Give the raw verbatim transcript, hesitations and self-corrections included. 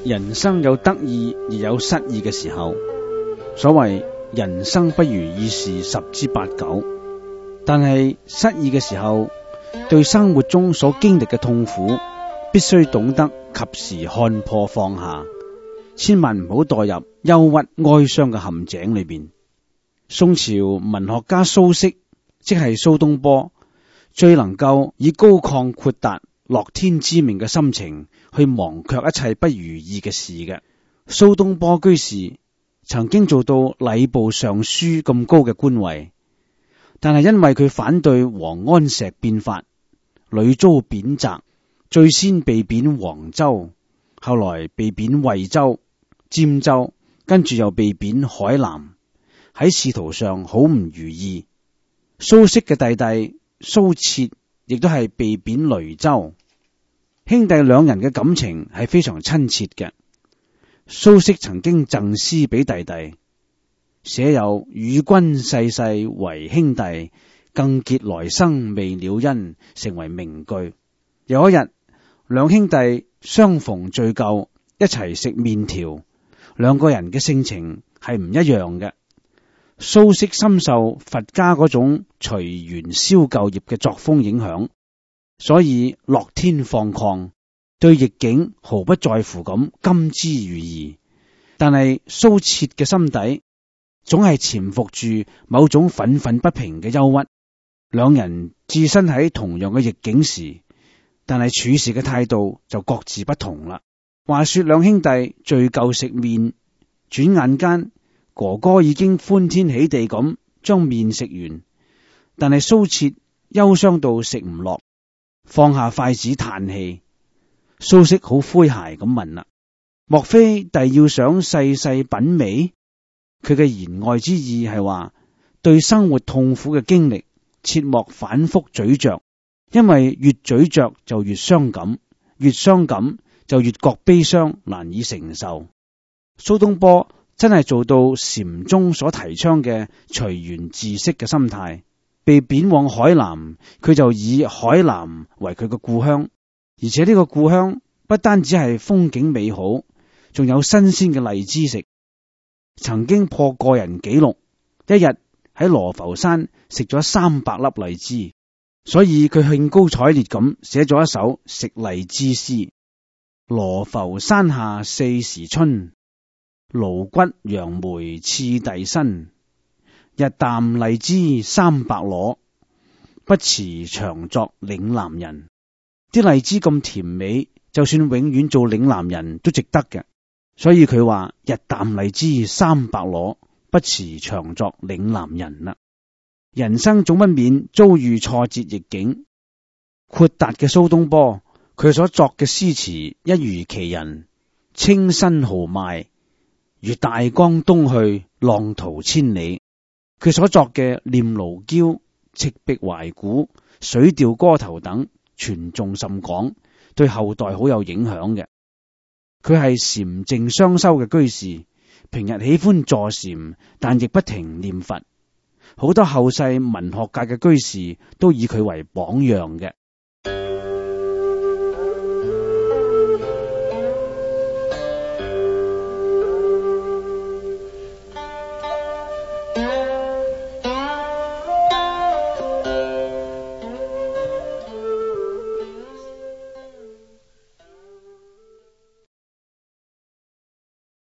人生有得意而有失意嘅時候，所謂人生不如意事十之八九。但係失意嘅時候，對生活中所經歷嘅痛苦，必須懂得及時看破放下，千萬唔好墮入憂鬱哀傷嘅陷阱裏邊。宋朝文學家蘇軾，即係蘇東坡，最能夠以高曠豁達樂天知命嘅心情去忘卻一切不如意嘅事嘅。蘇東坡居士曾經做到禮部尚書咁高嘅官位，但係因為佢反對王安石變法，屢遭貶謫，最先被貶黃州，後來被貶惠州、尖州，跟住又被貶海南，喺仕途上好唔如意。蘇軾嘅弟弟蘇轍亦都係被貶雷州，兄弟兩人嘅感情係非常親切嘅。蘇軾曾經贈詩俾弟弟，寫有與君世世為兄弟，更結來生未了因，成為名句。有一日，兩兄弟相逢聚舊，一齊食麵條，兩個人嘅性情係唔一樣嘅。蘇軾深受佛家嗰種隨緣消舊業嘅作風影響，所以樂天放曠，對逆境毫不在乎咁甘之如飴。但係蘇轍嘅心底總係潛伏住某種憤憤不平嘅憂鬱。兩人置身喺同樣嘅逆境時，但係處事嘅態度就各自不同啦。話說兩兄弟聚舊食麵，轉眼間哥哥已經歡天喜地咁將麵食完，但係蘇轍憂傷到食唔落，放下筷子嘆氣。蘇軾好詼諧咁問啦：莫非弟要想細細品味？佢嘅言外之意係話，對生活痛苦嘅經歷切莫反覆咀嚼，因為越咀嚼就越傷感，越傷感就越覺悲傷難以承受。蘇東坡真係做到禪宗所提倡嘅隨緣自適嘅心態。被貶往海南，佢就以海南為佢嘅故鄉，而且呢個故鄉不單只係風景美好，仲有新鮮嘅荔枝食。曾經破個人紀錄，一日喺羅浮山食咗三百粒荔枝，所以佢興高采烈咁寫咗一首食荔枝詩：羅浮山下四時春，蘆骨楊梅次第新。日啖荔枝三百簍，不辭長作嶺南人。啲荔枝咁甜美，就算永遠做嶺南人都值得嘅。所以佢話日啖荔枝三百簍，不辭長作嶺南人啦。人生總不免遭遇挫折逆境，豁達嘅蘇東坡，佢所作嘅詩詞一如其人，清新豪邁，如大江東去，浪淘千里。佢所作嘅念奴嬌、赤壁懷古、水調歌頭等傳頌甚廣，對後代好有影響嘅。佢係禪靜雙修嘅居士，平日喜歡坐禪，但亦不停念佛。好多後世文學界嘅居士都以佢為榜樣嘅。